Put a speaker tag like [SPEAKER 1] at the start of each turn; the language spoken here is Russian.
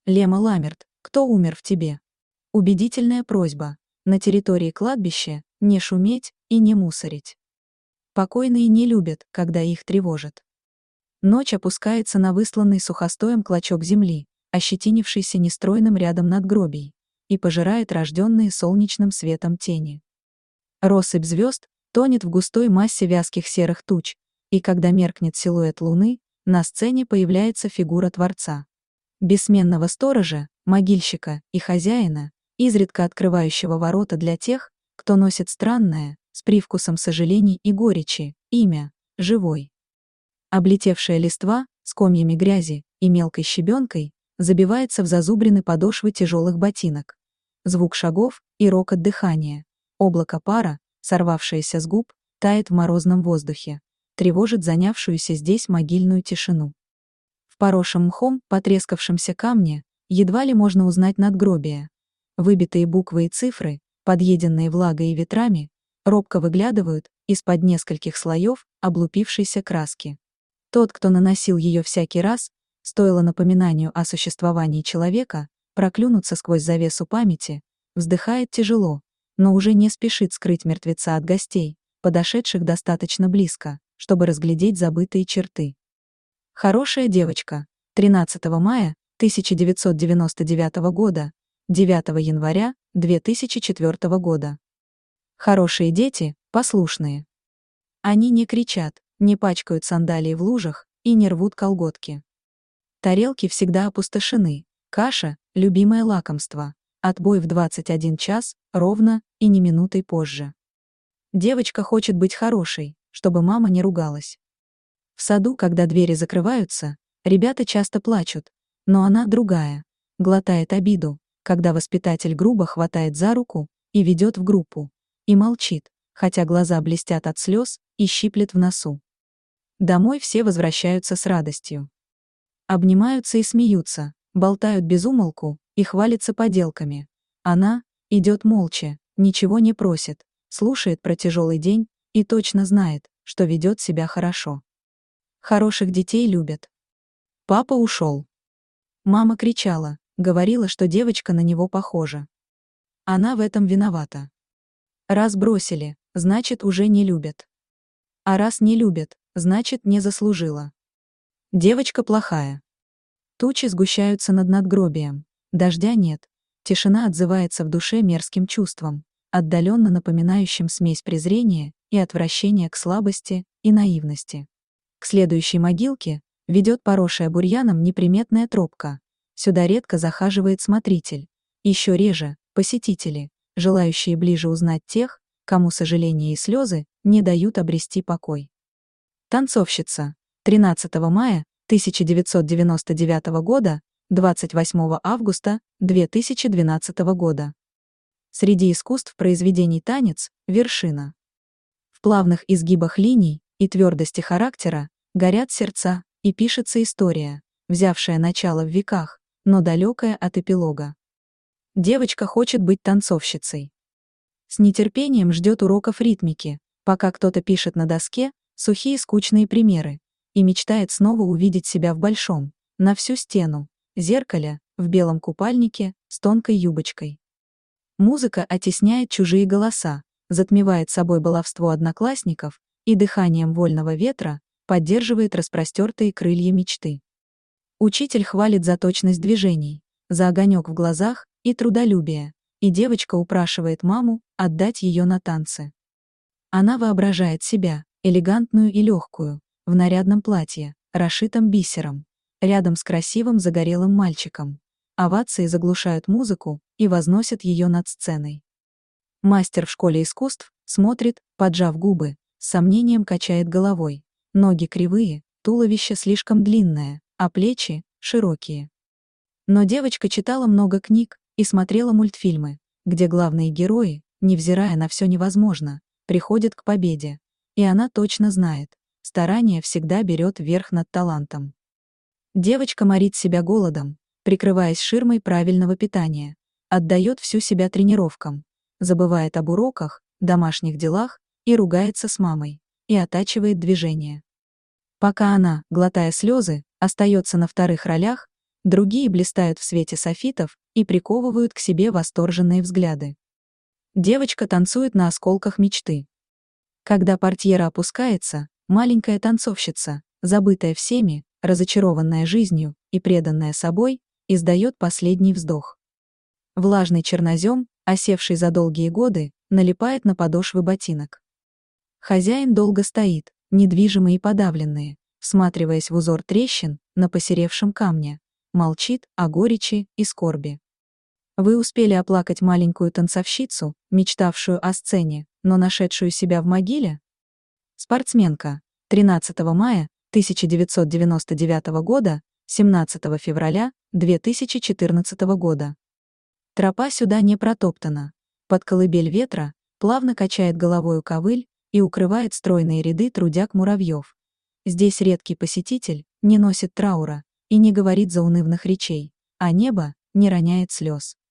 [SPEAKER 1] Лема Ламерт, кто умер в тебе? Убедительная просьба. На территории кладбища не шуметь и не мусорить. Покойные не любят, когда их тревожат. Ночь опускается на высланный сухостоем клочок земли, ощетинившийся нестройным рядом надгробий, и пожирает рожденные солнечным светом тени. Россыпь звезд тонет в густой массе вязких серых туч, и когда меркнет силуэт луны, на сцене появляется фигура Творца. Бессменного сторожа, могильщика и хозяина, изредка открывающего ворота для тех, кто носит странное, с привкусом сожалений и горечи, имя — живой. Облетевшая листва, с комьями грязи и мелкой щебенкой, забивается в зазубрины подошвы тяжелых ботинок. Звук шагов и рокот дыхания. Облако пара, сорвавшееся с губ, тает в морозном воздухе, тревожит занявшуюся здесь могильную тишину. В поросшем мхом, потрескавшемся камне, едва ли можно узнать надгробие. Выбитые буквы и цифры, подъеденные влагой и ветрами, робко выглядывают из-под нескольких слоев облупившейся краски. Тот, кто наносил ее всякий раз, стоило напоминанию о существовании человека, проклюнуться сквозь завесу памяти, вздыхает тяжело, но уже не спешит скрыть мертвеца от гостей, подошедших достаточно близко, чтобы разглядеть забытые черты. Хорошая девочка. 13 мая 1999 года, 9 января 2004 года. Хорошие дети, послушные. Они не кричат, не пачкают сандалии в лужах и не рвут колготки. Тарелки всегда опустошены, каша — любимое лакомство, отбой в 21 час, ровно и не минутой позже. Девочка хочет быть хорошей, чтобы мама не ругалась. В саду, когда двери закрываются, ребята часто плачут, но она другая, глотает обиду, когда воспитатель грубо хватает за руку и ведет в группу, и молчит, хотя глаза блестят от слез и щиплет в носу. Домой все возвращаются с радостью. Обнимаются и смеются, болтают без умолку и хвалятся поделками. Она идет молча, ничего не просит, слушает про тяжелый день и точно знает, что ведет себя хорошо. Хороших детей любят. Папа ушел. Мама кричала, говорила, что девочка на него похожа. Она в этом виновата. Раз бросили, значит, уже не любят. А раз не любят, значит, не заслужила. Девочка плохая. Тучи сгущаются над надгробием. Дождя нет. Тишина отзывается в душе мерзким чувством, отдаленно напоминающим смесь презрения и отвращения к слабости и наивности. К следующей могилке ведет поросшая бурьяном неприметная тропка. Сюда редко захаживает смотритель. Еще реже — посетители, желающие ближе узнать тех, кому сожаления и слезы не дают обрести покой. Танцовщица. 13 мая 1999 года, 28 августа 2012 года. Среди искусств произведений танец — вершина. В плавных изгибах линий и твердости характера горят сердца, и пишется история, взявшая начало в веках, но далекая от эпилога. Девочка хочет быть танцовщицей. С нетерпением ждет уроков ритмики, пока кто-то пишет на доске сухие скучные примеры, и мечтает снова увидеть себя в большом, на всю стену, зеркале, в белом купальнике, с тонкой юбочкой. Музыка оттесняет чужие голоса, затмевает собой баловство одноклассников и дыханием вольного ветра поддерживает распростертые крылья мечты. Учитель хвалит за точность движений, за огонек в глазах и трудолюбие, и девочка упрашивает маму отдать ее на танцы. Она воображает себя, элегантную и легкую, в нарядном платье, расшитом бисером, рядом с красивым загорелым мальчиком. Овации заглушают музыку и возносят ее над сценой. Мастер в школе искусств смотрит, поджав губы, с сомнением качает головой. Ноги кривые, туловище слишком длинное, а плечи широкие. Но девочка читала много книг и смотрела мультфильмы, где главные герои, невзирая на все невозможно, приходят к победе. И она точно знает, старание всегда берет верх над талантом. Девочка морит себя голодом, прикрываясь ширмой правильного питания, отдает всю себя тренировкам, забывает об уроках, домашних делах и ругается с мамой, и оттачивает движение. Пока она, глотая слезы, остается на вторых ролях, Другие блистают в свете софитов и приковывают к себе восторженные взгляды. Девочка танцует на осколках мечты. Когда портьера опускается, маленькая танцовщица, забытая всеми, разочарованная жизнью и преданная собой, издает последний вздох. Влажный чернозем, осевший за долгие годы, налипает на подошвы ботинок. Хозяин долго стоит, недвижимый и подавленный, всматриваясь в узор трещин на посеревшем камне, молчит о горечи и скорби. Вы успели оплакать маленькую танцовщицу, мечтавшую о сцене, но нашедшую себя в могиле? Спортсменка. 13 мая 1999 года, 17 февраля 2014 года. Тропа сюда не протоптана. Под колыбель ветра плавно качает головою ковыль и укрывает стройные ряды трудяг-муравьев. Здесь редкий посетитель не носит траура и не говорит заунывных речей, а небо не роняет слез.